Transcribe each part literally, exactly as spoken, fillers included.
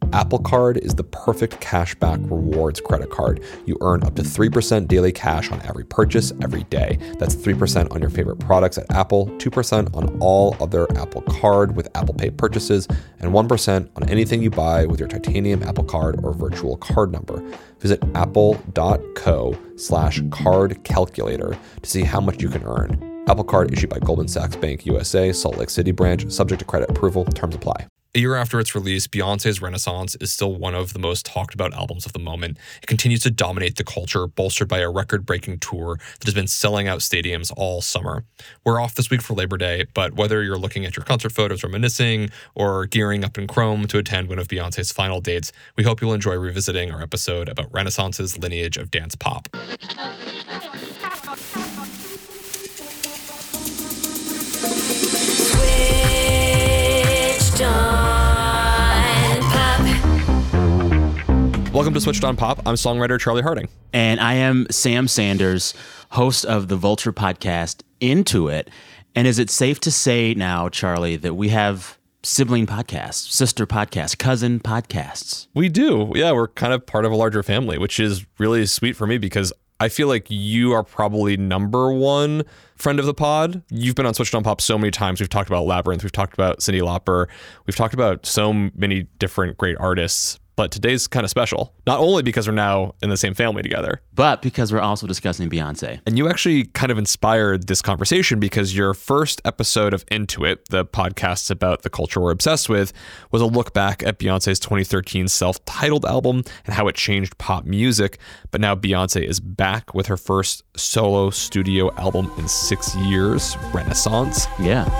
Apple Card is the perfect cashback rewards credit card. You earn up to three percent daily cash on every purchase every day. That's three percent on your favorite products at Apple, two percent on all other Apple Card with Apple Pay purchases, and one percent on anything you buy with your titanium Apple Card or virtual card number. Visit apple.co slash card calculator to see how much you can earn. Apple Card issued by Goldman Sachs Bank U S A, Salt Lake City branch, subject to credit approval. Terms apply. A year after its release, Beyoncé's Renaissance is still one of the most talked about albums of the moment. It continues to dominate the culture, bolstered by a record-breaking tour that has been selling out stadiums all summer. We're off this week for Labor Day, but whether you're looking at your concert photos reminiscing or gearing up in Chrome to attend one of Beyoncé's final dates, we hope you'll enjoy revisiting our episode about Renaissance's lineage of dance pop. Welcome to Switched on Pop. I'm songwriter Charlie Harding. And I am Sam Sanders, host of the Vulture podcast, Into It. And is it safe to say now, Charlie, that we have sibling podcasts, sister podcasts, cousin podcasts? We do. Yeah, we're kind of part of a larger family, which is really sweet for me because I feel like you are probably number one friend of the pod. You've been on Switched on Pop so many times. We've talked about Labyrinth. We've talked about Cyndi Lauper. We've talked about so many different great artists. But today's kind of special, not only because we're now in the same family together, but because we're also discussing Beyonce. And you actually kind of inspired this conversation because your first episode of Into It, the podcast about the culture we're obsessed with, was a look back at Beyonce's twenty thirteen self-titled album and how it changed pop music. But now Beyonce is back with her first solo studio album in six years, Renaissance. Yeah.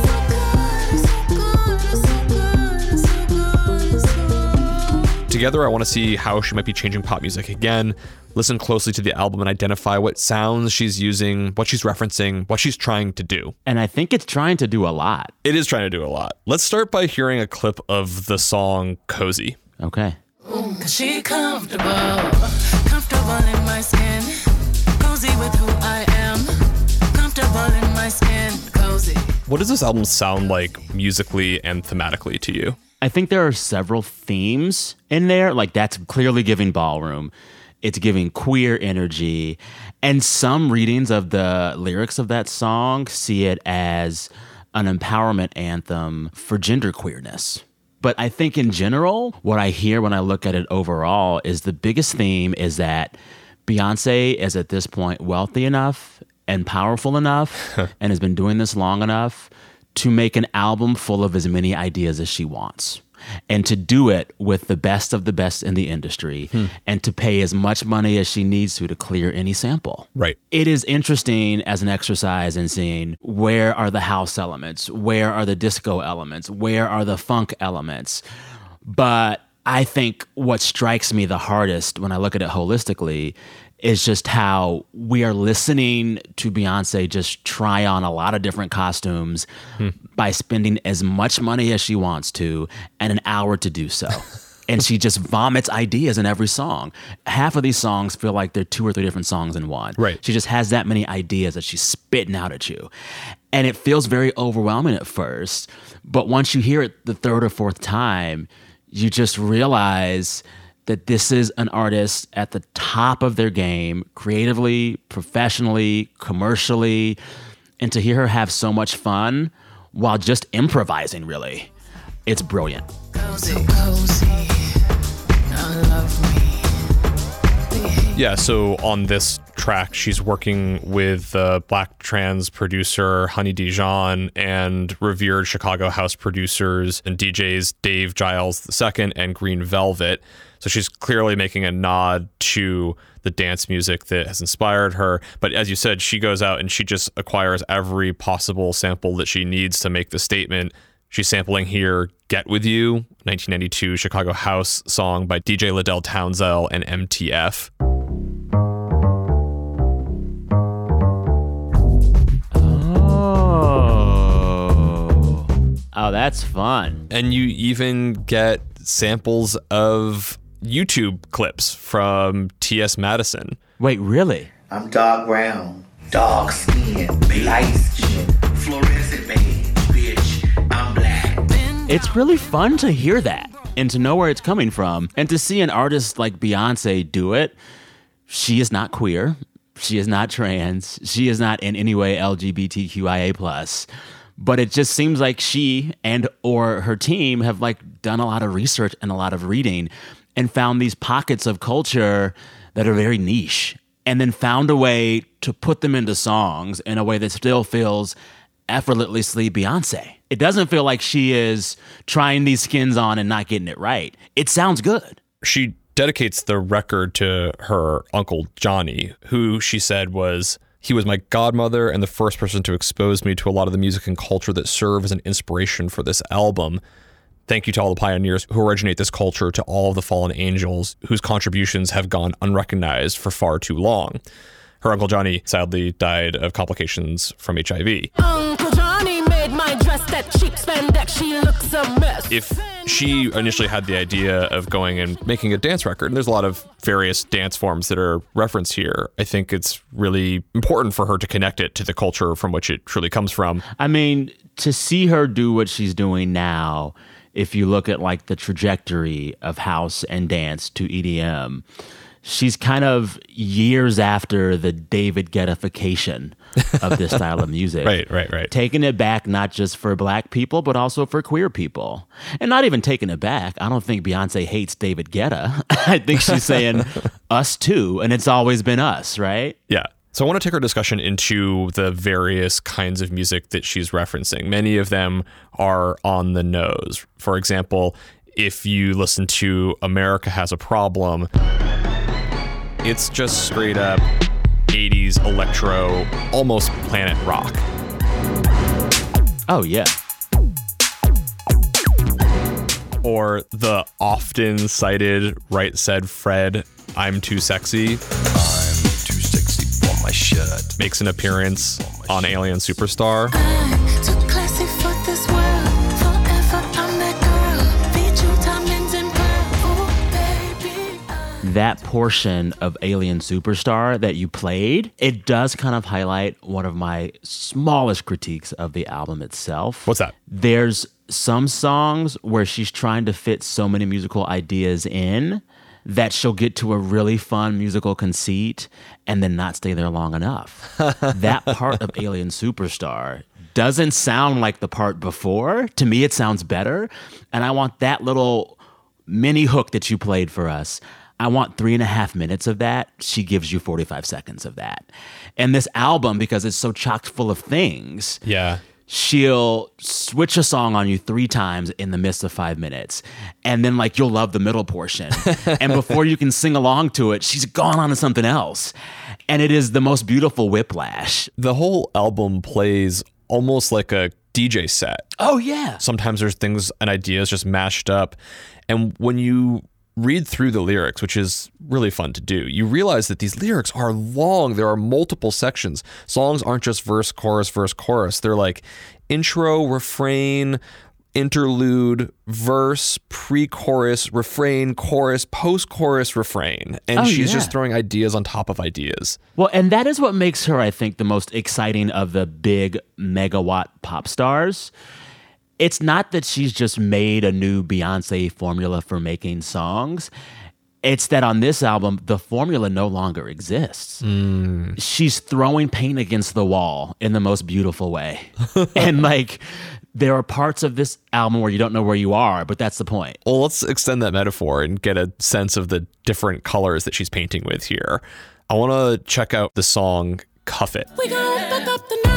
Together, I want to see how she might be changing pop music again, listen closely to the album and identify what sounds she's using, what she's referencing, what she's trying to do. And I think it's trying to do a lot. It is trying to do a lot. Let's start by hearing a clip of the song Cozy. Okay. Ooh, 'cause she comfortable, comfortable in my skin, cozy with who I am, comfortable in my skin, cozy. What does this album sound like musically and thematically to you? I think there are several themes in there. Like, that's clearly giving ballroom. It's giving queer energy. And some readings of the lyrics of that song see it as an empowerment anthem for gender queerness. But I think in general, what I hear when I look at it overall is the biggest theme is that Beyonce is at this point wealthy enough and powerful enough and has been doing this long enough to make an album full of as many ideas as she wants, and to do it with the best of the best in the industry, hmm. and to pay as much money as she needs to to clear any sample. Right. It is interesting as an exercise in seeing where are the house elements, where are the disco elements, where are the funk elements. But I think what strikes me the hardest when I look at it holistically is just how we are listening to Beyonce just try on a lot of different costumes hmm. by spending as much money as she wants to and an hour to do so. And she just vomits ideas in every song. Half of these songs feel like they're two or three different songs in one. Right. She just has that many ideas that she's spitting out at you. And it feels very overwhelming at first. But once you hear it the third or fourth time, you just realize that this is an artist at the top of their game, creatively, professionally, commercially, and to hear her have so much fun while just improvising, really, it's brilliant. Cozy, cozy, now love me. Yeah, so on this track, she's working with the Black trans producer Honey Dijon and revered Chicago house producers and D Js Dave Giles the Second and Green Velvet. So she's clearly making a nod to the dance music that has inspired her. But as you said, she goes out and she just acquires every possible sample that she needs to make the statement. She's sampling here Get With You, nineteen ninety-two Chicago house song by D J Liddell Townsend and M T F. Oh. Oh, that's fun. And you even get samples of YouTube clips from T S Madison. Wait, really? I'm dark brown, dark skin, light skin, fluorescent beige, bitch. I'm black. Been It's really fun to hear that and to know where it's coming from. And to see an artist like Beyonce do it, she is not queer. She is not trans. She is not in any way L G B T Q I A plus. But it just seems like she and or her team have like done a lot of research and a lot of reading and found these pockets of culture that are very niche, and then found a way to put them into songs in a way that still feels effortlessly Beyonce. It doesn't feel like she is trying these skins on and not getting it right. It sounds good. She dedicates the record to her uncle Johnny, who she said was, he was my godmother and the first person to expose me to a lot of the music and culture that serve as an inspiration for this album. Thank you to all the pioneers who originate this culture, to all of the fallen angels whose contributions have gone unrecognized for far too long. Her Uncle Johnny sadly died of complications from H I V. Uncle Johnny made my dress that cheap spandex, she looks a mess. If she initially had the idea of going and making a dance record, and there's a lot of various dance forms that are referenced here, I think it's really important for her to connect it to the culture from which it truly comes from. I mean, to see her do what she's doing now, if you look at like the trajectory of house and dance to E D M, she's kind of years after the David Guettification of this style of music. Right, right, right. Taking it back not just for black people, but also for queer people. And not even taking it back. I don't think Beyonce hates David Guetta. I think she's saying us too, and it's always been us, right? Yeah. So I want to take our discussion into the various kinds of music that she's referencing. Many of them are on the nose. For example, if you listen to America Has a Problem, it's just straight up eighties electro, almost planet rock. Oh, yeah. Or the often cited Right Said Fred, I'm Too Sexy. My shirt makes an appearance on Alien Superstar. I'm too classy for this world. Forever I'm that girl. Feed you diamonds and pearl. Oh, baby. I'm That portion of Alien Superstar that you played, it does kind of highlight one of my smallest critiques of the album itself. What's that? There's some songs where she's trying to fit so many musical ideas in that she'll get to a really fun musical conceit and then not stay there long enough. That part of Alien Superstar doesn't sound like the part before. To me, it sounds better. And I want that little mini hook that you played for us. I want three and a half minutes of that. She gives you forty-five seconds of that. And this album, because it's so chock full of things, Yeah. she'll switch a song on you three times in the midst of five minutes. And then, like, you'll love the middle portion. And before you can sing along to it, she's gone on to something else. And it is the most beautiful whiplash. The whole album plays almost like a D J set. Oh, yeah. Sometimes there's things and ideas just mashed up. And when you read through the lyrics, which is really fun to do, you realize that these lyrics are long. There are multiple sections. Songs aren't just verse, chorus, verse, chorus. They're like intro, refrain, interlude, verse, pre-chorus, refrain, chorus, post-chorus, refrain. And Oh, she's yeah. just throwing ideas on top of ideas. Well, and that is what makes her, I think, the most exciting of the big megawatt pop stars. It's not that she's just made a new Beyonce formula for making songs. It's that on this album, the formula no longer exists. She's throwing paint against the wall in the most beautiful way. And like, there are parts of this album where you don't know where you are, but that's the point. Well, let's extend that metaphor and get a sense of the different colors that she's painting with here. I want to check out the song Cuff It. We gon' fuck up the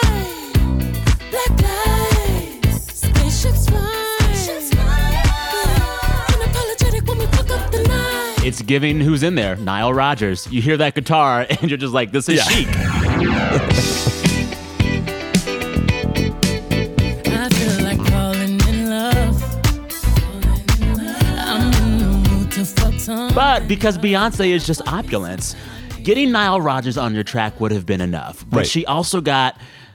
night. Black lights, spaceships flying. Unapologetic when we fuck up the night. It's giving who's in there, Nile Rodgers. You hear that guitar and you're just like, this is Yeah. chic. I feel like falling in love. I'm in the mood to fuck some. But because Beyonce is just opulence, getting Nile Rodgers on your track would have been enough. But Right. she also got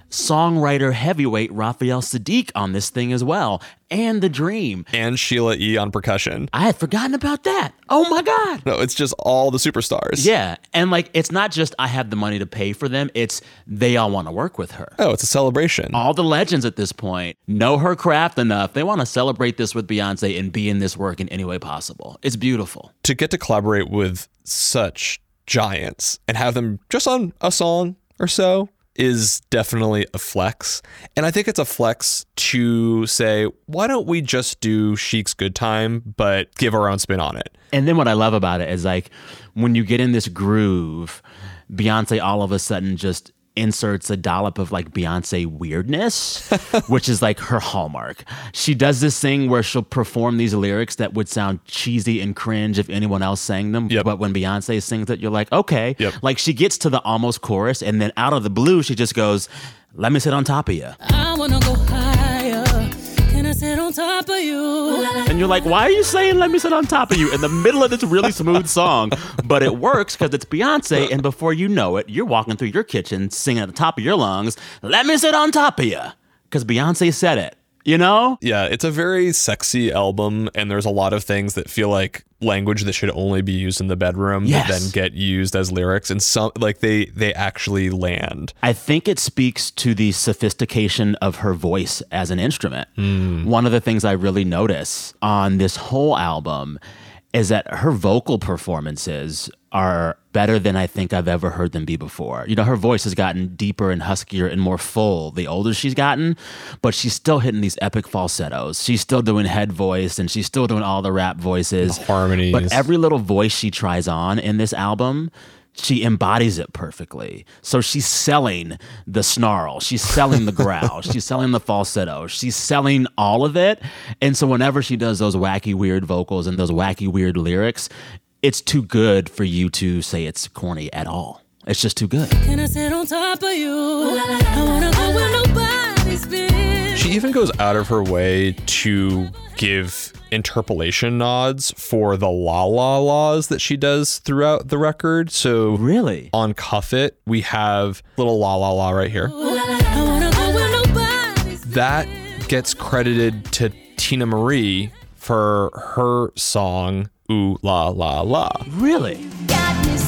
songwriter heavyweight Raphael Sadiq on this thing as well, and The Dream. And Sheila E. on percussion. I had forgotten about that. Oh my God. No, it's just all the superstars. Yeah. And like, it's not just I have the money to pay for them. It's they all want to work with her. Oh, it's a celebration. All the legends at this point know her craft enough. They want to celebrate this with Beyonce and be in this work in any way possible. It's beautiful. To get to collaborate with such giants and have them just on a song or so is definitely a flex. And I think it's a flex to say, why don't we just do Chic's Good Time, but give our own spin on it? And then what I love about it is like when you get in this groove, Beyonce all of a sudden just inserts a dollop of like Beyonce weirdness, which is like her hallmark. She does this thing where she'll perform these lyrics that would sound cheesy and cringe if anyone else sang them. Yep. But when Beyonce sings it, you're like, okay. Yep. Like she gets to the almost chorus and then out of the blue, she just goes, let me sit on top of you. I wanna go higher. Can I sit on top of you? And you're like, why are you saying let me sit on top of you in the middle of this really smooth song? But it works because it's Beyonce, and before you know it, you're walking through your kitchen singing at the top of your lungs, let me sit on top of you. Because Beyonce said it, you know? Yeah, it's a very sexy album, and there's a lot of things that feel like language that should only be used in the bedroom Yes. that then get used as lyrics, and some like they they actually land. I think it speaks to the sophistication of her voice as an instrument. One of the things I really notice on this whole album is that her vocal performances are better than I think I've ever heard them be before. You know, her voice has gotten deeper and huskier and more full the older she's gotten, but she's still hitting these epic falsettos. She's still doing head voice and she's still doing all the rap voices. The harmonies. But every little voice she tries on in this album, she embodies it perfectly. So she's selling the snarl. She's selling the growl. She's selling the falsetto. She's selling all of it. And so whenever she does those wacky, weird vocals and those wacky, weird lyrics, it's too good for you to say it's corny at all. It's just too good. Can I sit on top of you? I wanna go where nobody's been. She even goes out of her way to give interpolation nods for the la la laws that she does throughout the record. So Really? on Cuff It, we have little la la la right here. I wanna go where nobody's been. That gets credited to Tina Marie for her song Ooh La La La. Really? Got me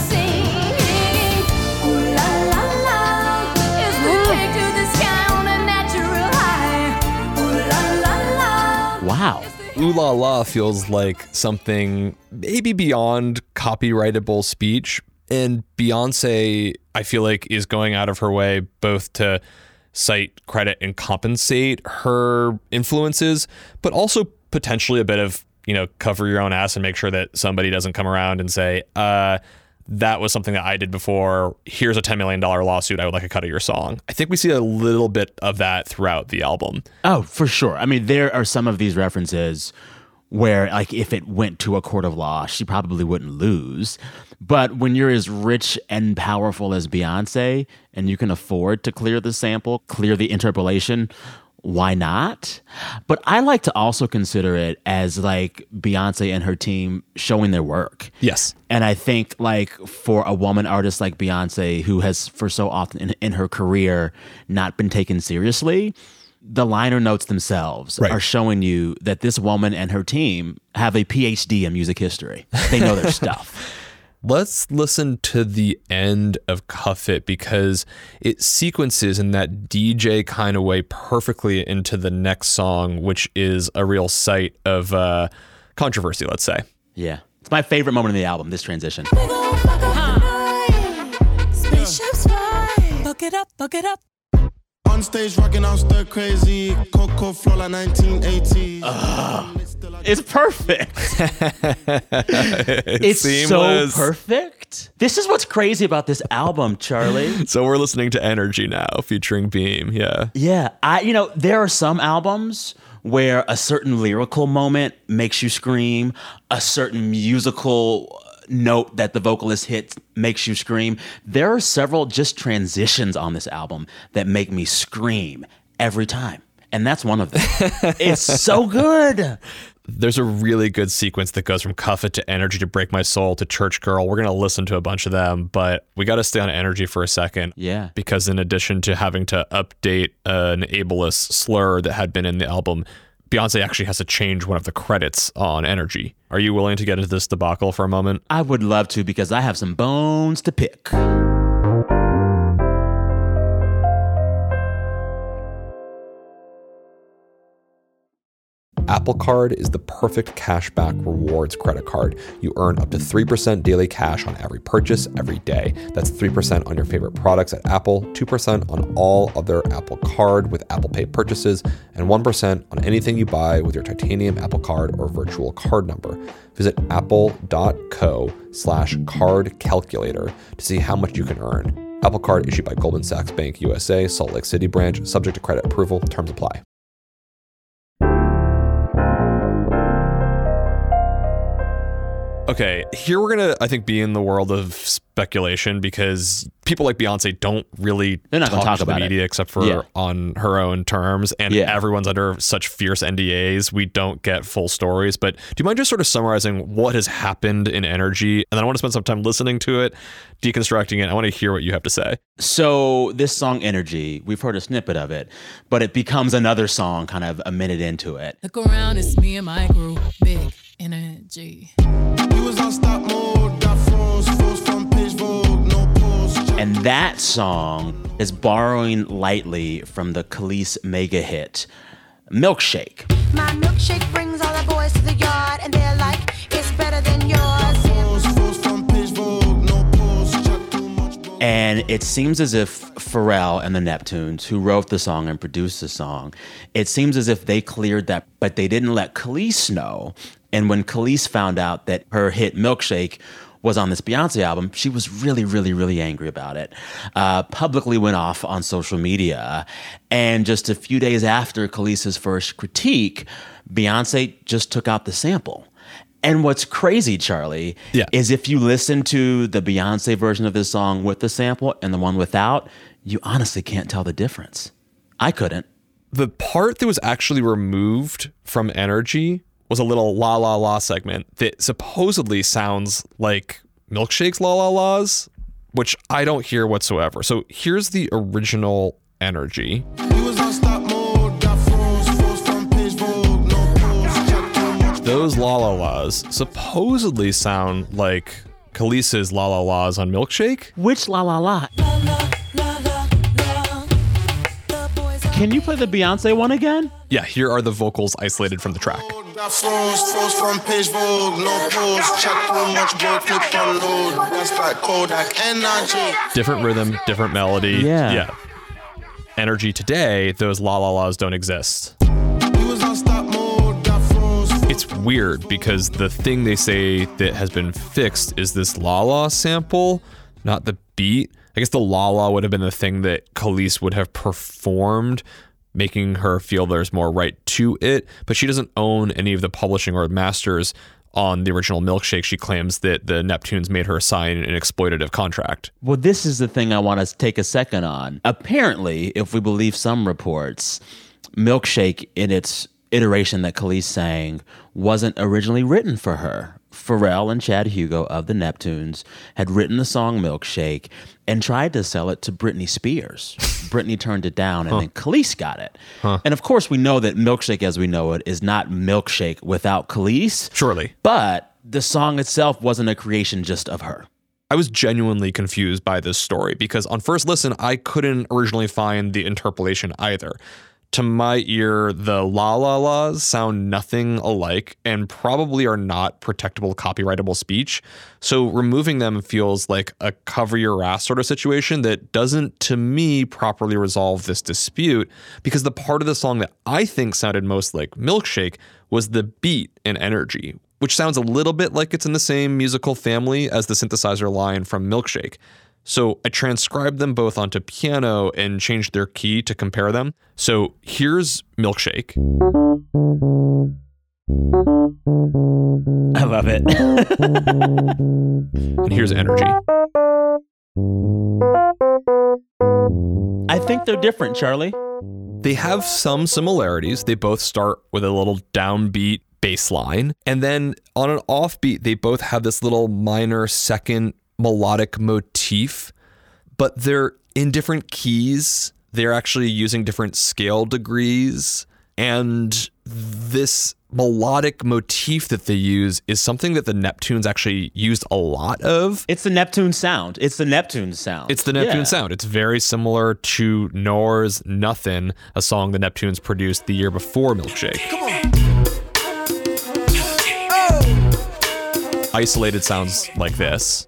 singing, ooh la la la. It's the way to the sky on a natural high. Ooh la la la. Wow. Ooh La La feels like something maybe beyond copyrightable speech. And Beyonce, I feel like, is going out of her way both to cite, credit, and compensate her influences, but also potentially a bit of, you know, cover your own ass and make sure that somebody doesn't come around and say, uh, that was something that I did before. Here's a ten million dollars lawsuit. I would like a cut of your song. I think we see a little bit of that throughout the album. Oh, for sure. I mean, there are some of these references where, like, if it went to a court of law, she probably wouldn't lose. But when you're as rich and powerful as Beyonce and you can afford to clear the sample, clear the interpolation, why not? But I like to also consider it as like Beyonce and her team showing their work. Yes. And I think like for a woman artist like Beyonce, who has for so often in, in her career not been taken seriously, the liner notes themselves Right. are showing you that this woman and her team have a P H D in music history. They know their stuff. Let's listen to the end of Cuff It because it sequences in that D J kind of way perfectly into the next song, which is a real site of uh, controversy, let's say. Yeah. It's my favorite moment in the album, this transition. We gon' fuck up the night. Spaceships fly. Buck it up, buck it up. On stage rocking out stir crazy, Coco flow like nineteen eighty. It's perfect. It's seamless. so perfect. This is what's crazy about this album, Charlie. So we're listening to Energy now, featuring Beam. Yeah. Yeah, I you know, there are some albums where a certain lyrical moment makes you scream, a certain musical note that the vocalist hits makes you scream. There are several just transitions on this album that make me scream every time. And that's one of them. It's so good. There's a really good sequence that goes from Cuff It to Energy to Break My Soul to Church Girl. We're going to listen to a bunch of them, but we got to stay on Energy for a second. Yeah. Because in addition to having to update an ableist slur that had been in the album, Beyonce actually has to change one of the credits on Energy. Are you willing to get into this debacle for a moment? I would love to because I have some bones to pick. Apple Card is the perfect cashback rewards credit card. You earn up to three percent daily cash on every purchase every day. That's three percent on your favorite products at Apple, two percent on all other Apple Card with Apple Pay purchases, and one percent on anything you buy with your titanium Apple Card or virtual card number. Visit apple.co slash card calculator to see how much you can earn. Apple Card issued by Goldman Sachs Bank U S A, Salt Lake City branch, subject to credit approval. Terms apply. Okay, here we're going to, I think, be in the world of speculation because people like Beyonce don't really They're not talk, gonna talk to the about media it. except for Yeah. on her own terms. And Yeah. everyone's under such fierce N D As, we don't get full stories. But do you mind just sort of summarizing what has happened in Energy? And then I want to spend some time listening to it, deconstructing it. I want to hear what you have to say. So this song, Energy, we've heard a snippet of it, but it becomes another song kind of a minute into it. Look around, it's me and my group. Big energy. We was on stop mode, got froze, froze from page Vogue, no pause. And that song is borrowing lightly from the Khalees mega hit, Milkshake. My milkshake brings all the boys to the yard, and they're like, it's better than yours. Froze, froze from page Vogue, no pause. Chat too much, bro. And it seems as if Pharrell and the Neptunes, who wrote the song and produced the song, it seems as if they cleared that, but they didn't let Khalees know. And when Khalees found out that her hit Milkshake was on this Beyonce album, she was really, really, really angry about it. Uh, publicly went off on social media. And just a few days after Khalees' first critique, Beyonce just took out the sample. And what's crazy, Charlie, Yeah. is if you listen to the Beyonce version of this song with the sample and the one without, you honestly can't tell the difference. I couldn't. The part that was actually removed from Energy was a little la la la segment that supposedly sounds like Milkshake's la la la's, which I don't hear whatsoever. So here's the original Energy. We was on stop mode, got froze, froze from page Vogue, no pause. Chat too much, bro. Those la la la's supposedly sound like Khalees' la la la's on Milkshake. Which La La La? Can you play the Beyonce one again? Yeah, here are the vocals isolated from the track. Got froze, froze from page Vogue, no pause. Chat too much, bro, click on load. That's like Kodak Energy. Different rhythm, different melody. Yeah. Yeah. Energy today, those la la la's don't exist. We was on stop mode, got froze. It's weird because the thing they say that has been fixed is this la la sample, not the beat. I guess the la la would have been the thing that Khalees would have performed, making her feel there's more right to it. But she doesn't own any of the publishing or masters on the original Milkshake. She claims that the Neptunes made her sign an exploitative contract. Well, this is the thing I want to take a second on. Apparently, if we believe some reports, Milkshake in its iteration that Khalees sang wasn't originally written for her. Pharrell and Chad Hugo of the Neptunes had written the song Milkshake and tried to sell it to Britney Spears. Britney turned it down, and Huh. then Khalees got it. Huh. And of course, we know that Milkshake as we know it is not Milkshake without Khalees. Surely. But the song itself wasn't a creation just of her. I was genuinely confused by this story because on first listen, I couldn't originally find the interpolation either. To my ear, the la la la's sound nothing alike and probably are not protectable, copyrightable speech. So removing them feels like a cover your ass sort of situation that doesn't, to me, properly resolve this dispute because the part of the song that I think sounded most like Milkshake was the beat and Energy, which sounds a little bit like it's in the same musical family as the synthesizer line from Milkshake. So I transcribed them both onto piano and changed their key to compare them. So here's Milkshake. I love it. And here's Energy. I think they're different, Charlie. They have some similarities. They both start with a little downbeat bass line. And then on an offbeat, they both have this little minor second melodic motif, but they're in different keys. They're actually using different scale degrees. And this melodic motif that they use is something that the Neptunes actually used a lot of. It's the Neptune sound. It's the Neptune sound. It's the Neptune Yeah. sound. It's very similar to Nor's Nothin', a song the Neptunes produced the year before Milkshake. Come on. Isolated sounds like this.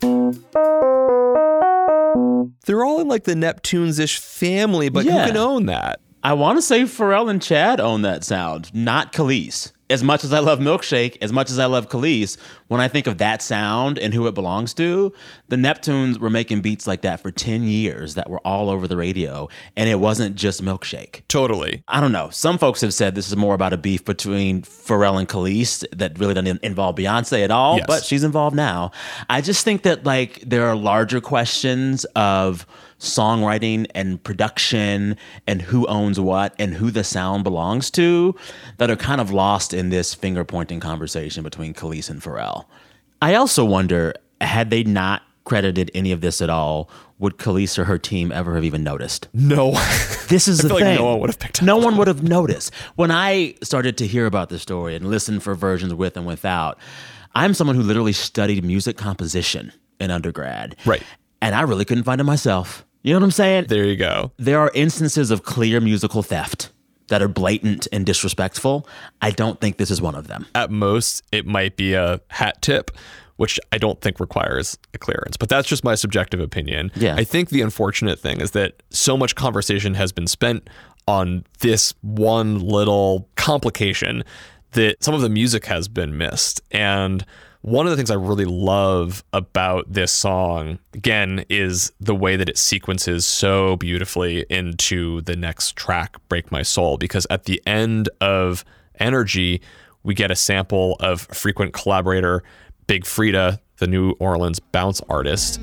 They're all in like the Neptunes-ish family, but Yeah. who can own that? I want to say Pharrell and Chad own that sound, not Khalees. As much as I love Milkshake, as much as I love Khalees, when I think of that sound and who it belongs to, the Neptunes were making beats like that for ten years that were all over the radio, and it wasn't just Milkshake. Totally. I don't know. Some folks have said this is more about a beef between Pharrell and Khalees that really doesn't involve Beyonce at all, Yes. but she's involved now. I just think that like there are larger questions of songwriting and production and who owns what and who the sound belongs to that are kind of lost in this finger-pointing conversation between Khalees and Pharrell. I also wonder, had they not credited any of this at all, would Khalees or her team ever have even noticed? No. This is I the feel like thing. no one would have picked up No on one it. would have noticed. When I started to hear about the story and listen for versions with and without, I'm someone who literally studied music composition in undergrad. Right. And I really couldn't find it myself. You know what I'm saying? There you go. There are instances of clear musical theft that are blatant and disrespectful. I don't think this is one of them. At most, it might be a hat tip, which I don't think requires a clearance. But that's just my subjective opinion. Yeah. I think the unfortunate thing is that so much conversation has been spent on this one little complication that some of the music has been missed. And one of the things I really love about this song, again, is the way that it sequences so beautifully into the next track, Break My Soul, because at the end of Energy, we get a sample of frequent collaborator Big Freedia, the New Orleans bounce artist.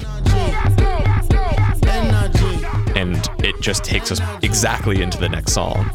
And it just takes us exactly into the next song.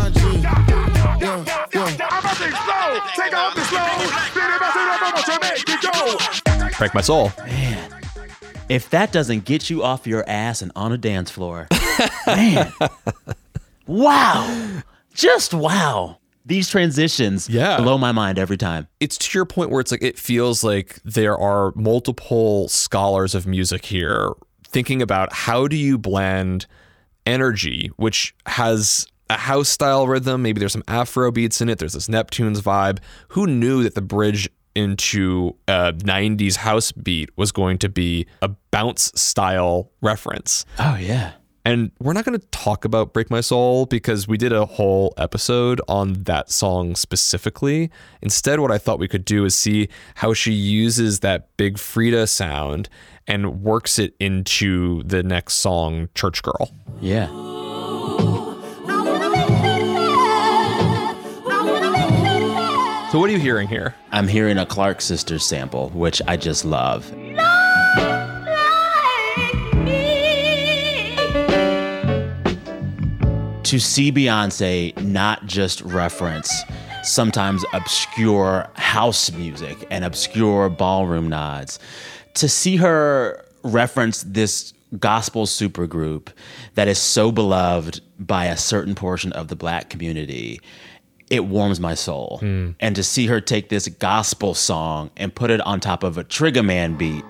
Break My Soul. Man, if that doesn't get you off your ass and on a dance floor, man, wow, just wow. These transitions Yeah. blow my mind every time. It's to your point where it's like, it feels like there are multiple scholars of music here thinking about how do you blend Energy, which has a house style rhythm, maybe there's some Afro beats in it, there's this Neptunes vibe. Who knew that the bridge into a nineties house beat was going to be a bounce style reference? Oh, yeah. And we're not going to talk about Break My Soul because we did a whole episode on that song specifically. Instead, what I thought we could do is see how she uses that Big Freedia sound and works it into the next song, Church Girl. Yeah. So what are you hearing here? I'm hearing a Clark Sisters sample, which I just love. To see Beyonce not just reference sometimes obscure house music and obscure ballroom nods, to see her reference this gospel supergroup that is so beloved by a certain portion of the Black community, it warms my soul. Mm. And to see her take this gospel song and put it on top of a Trigger Man beat.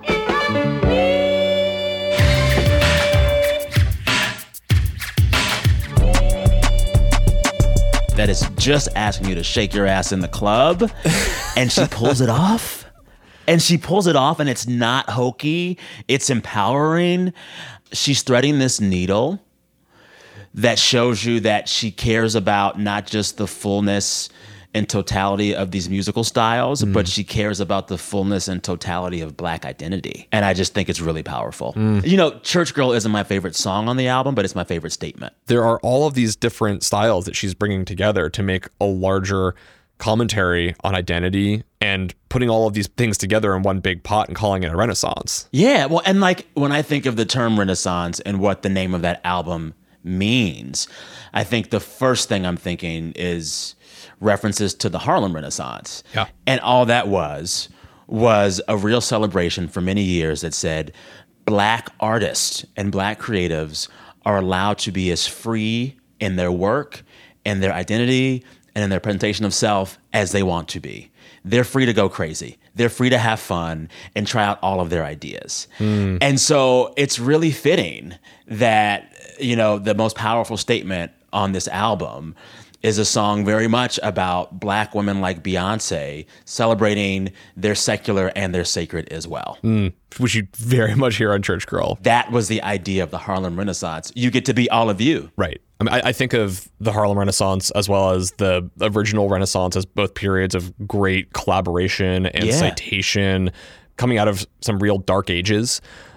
That is just asking you to shake your ass in the club. And she pulls it off. And she pulls it off, and it's not hokey. It's empowering. She's threading this needle that shows you that she cares about not just the fullness and totality of these musical styles, Mm. but she cares about the fullness and totality of Black identity. And I just think it's really powerful. Mm. You know, Church Girl isn't my favorite song on the album, but it's my favorite statement. There are all of these different styles that she's bringing together to make a larger commentary on identity and putting all of these things together in one big pot and calling it a renaissance. Yeah, well, and like when I think of the term Renaissance and what the name of that album means, I think the first thing I'm thinking is references to the Harlem Renaissance. Yeah. And all that was was a real celebration for many years that said Black artists and Black creatives are allowed to be as free in their work and their identity and in their presentation of self as they want to be. They're free to go crazy. They're free to have fun and try out all of their ideas. Mm. And so it's really fitting that, you know, the most powerful statement on this album is a song very much about Black women like Beyonce celebrating their secular and their sacred as well. Mm, which you very much hear on Church Girl. That was the idea of the Harlem Renaissance. You get to be all of you. Right. I mean, I, I think of the Harlem Renaissance as well as the original Renaissance as both periods of great collaboration and Yeah. citation coming out of some real dark ages.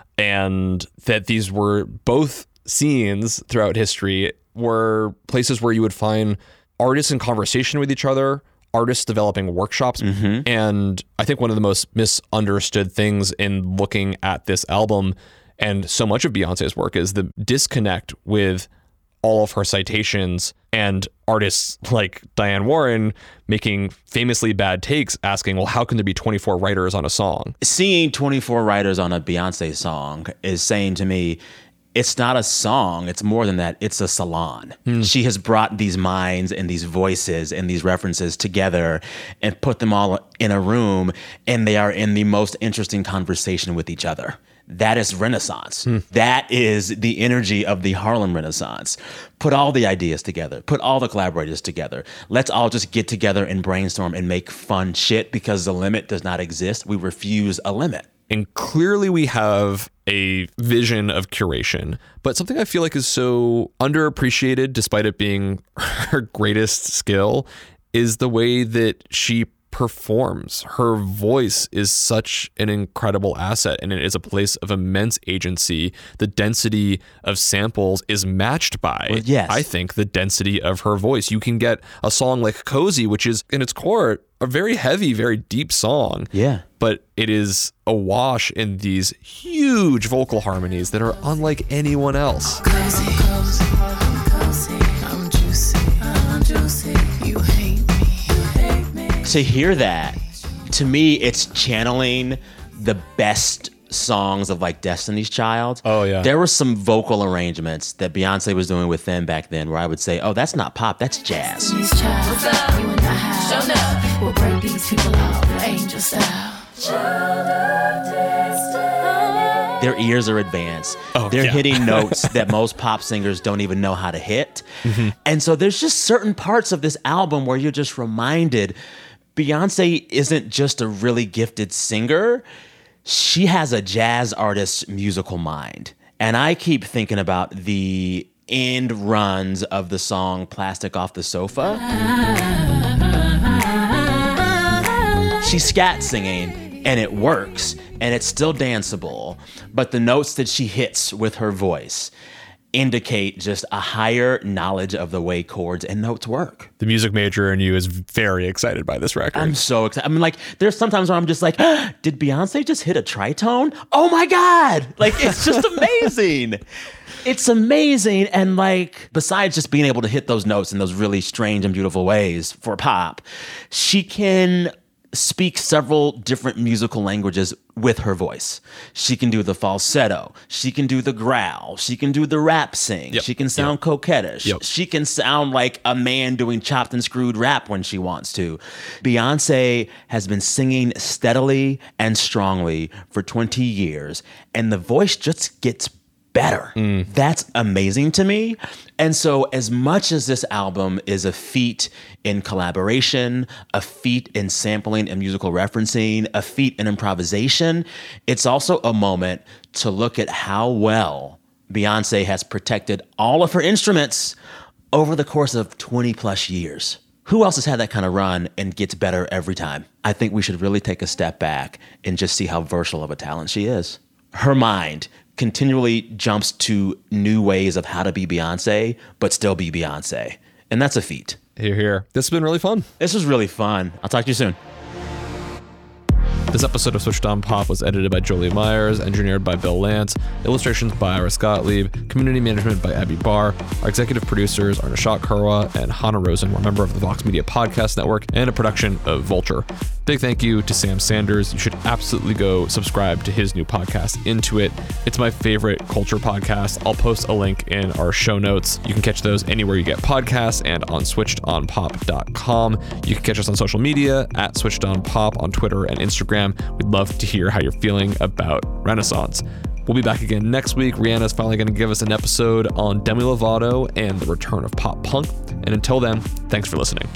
And that these were both scenes throughout history were places where you would find artists in conversation with each other, artists developing workshops. Mm-hmm. And I think one of the most misunderstood things in looking at this album and so much of Beyonce's work is the disconnect with all of her citations and artists like Diane Warren making famously bad takes asking, well, how can there be twenty-four writers on a song? Seeing twenty-four writers on a Beyonce song is saying to me, it's not a song. It's more than that. It's a salon. Hmm. She has brought these minds and these voices and these references together and put them all in a room, and they are in the most interesting conversation with each other. That is Renaissance. Hmm. That is the energy of the Harlem Renaissance. Put all the ideas together. Put all the collaborators together. Let's all just get together and brainstorm and make fun shit because the limit does not exist. We refuse a limit. And clearly we have a vision of curation, but something I feel like is so underappreciated, despite it being her greatest skill, is the way that she performs. Her voice is such an incredible asset, and it is a place of immense agency. The density of samples is matched by, well, yes. I think, the density of her voice. You can get a song like Cozy, which is in its core a very heavy, very deep song. Yeah. But it is awash in these huge vocal harmonies that are unlike anyone else. Cozy, cozy, cozy, I'm juicy, I'm juicy, you hate me, you hate me. To hear that, to me, it's channeling the best songs of like Destiny's Child. Oh, yeah. There were some vocal arrangements that Beyonce was doing with them back then where I would say, oh, that's not pop, that's jazz. Destiny's Child, what's up? You and I have, show up. We'll break these people off, angel style. Child of destiny. Their ears are advanced. Oh, They're yeah. hitting notes that most pop singers don't even know how to hit. Mm-hmm. And so there's just certain parts of this album where you're just reminded Beyonce isn't just a really gifted singer. She has a jazz artist's musical mind. And I keep thinking about the end runs of the song Plastic Off the Sofa. She's scat singing, and it works, and it's still danceable. But the notes that she hits with her voice indicate just a higher knowledge of the way chords and notes work. The music major in you is very excited by this record. I'm so excited. I mean, like, there's sometimes where I'm just like, ah, did Beyonce just hit a tritone? Oh my God. Like, it's just amazing. It's amazing. And like, besides just being able to hit those notes in those really strange and beautiful ways for pop, she can speak several different musical languages with her voice. She can do the falsetto. She can do the growl. She can do the rap sing. Yep. She can sound Yep. coquettish. Yep. She can sound like a man doing chopped and screwed rap when she wants to. Beyonce has been singing steadily and strongly for twenty years, and the voice just gets better. Mm. That's amazing to me. And so as much as this album is a feat in collaboration, a feat in sampling and musical referencing, a feat in improvisation, it's also a moment to look at how well Beyonce has protected all of her instruments over the course of twenty plus years. Who else has had that kind of run and gets better every time? I think we should really take a step back and just see how versatile of a talent she is. Her mind continually jumps to new ways of how to be Beyonce, but still be Beyonce. And that's a feat. Here, here. This has been really fun. This was really fun. I'll talk to you soon. This episode of Switched on Pop was edited by Jolie Myers, engineered by Bill Lance, illustrations by Iris Gottlieb, community management by Abby Barr. Our executive producers are Nishat Kurwa and Hannah Rosen. We're a member of the Vox Media Podcast Network and a production of Vulture. Big thank you to Sam Sanders. You should absolutely go subscribe to his new podcast, Into It. It's my favorite culture podcast. I'll post a link in our show notes. You can catch those anywhere you get podcasts and on switched on pop dot com. You can catch us on social media at Switched on Pop on Twitter and Instagram. We'd love to hear how you're feeling about Renaissance. We'll be back again next week. Rihanna's finally going to give us an episode on Demi Lovato and the return of pop punk. And until then, thanks for listening.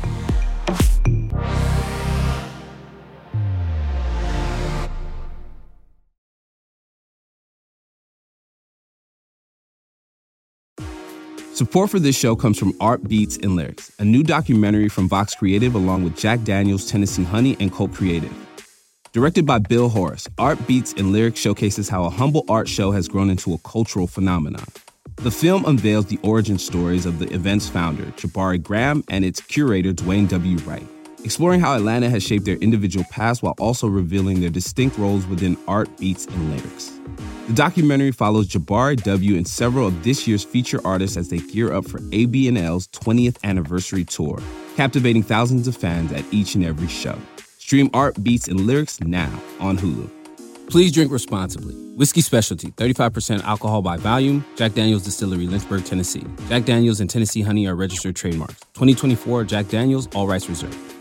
Support for this show comes from Art Beats and Lyrics, a new documentary from Vox Creative along with Jack Daniels, Tennessee Honey, and Colt Creative. Directed by Bill Horace, Art Beats and Lyrics showcases how a humble art show has grown into a cultural phenomenon. The film unveils the origin stories of the event's founder, Jabari Graham, and its curator, Dwayne W. Wright, exploring how Atlanta has shaped their individual paths while also revealing their distinct roles within Art Beats and Lyrics. The documentary follows Jabari W. and several of this year's feature artists as they gear up for A B N L's twentieth anniversary tour, captivating thousands of fans at each and every show. Stream Art Beats and Lyrics now on Hulu. Please drink responsibly. Whiskey Specialty, thirty-five percent alcohol by volume. Jack Daniels Distillery, Lynchburg, Tennessee. Jack Daniels and Tennessee Honey are registered trademarks. twenty twenty-four Jack Daniels, all rights reserved.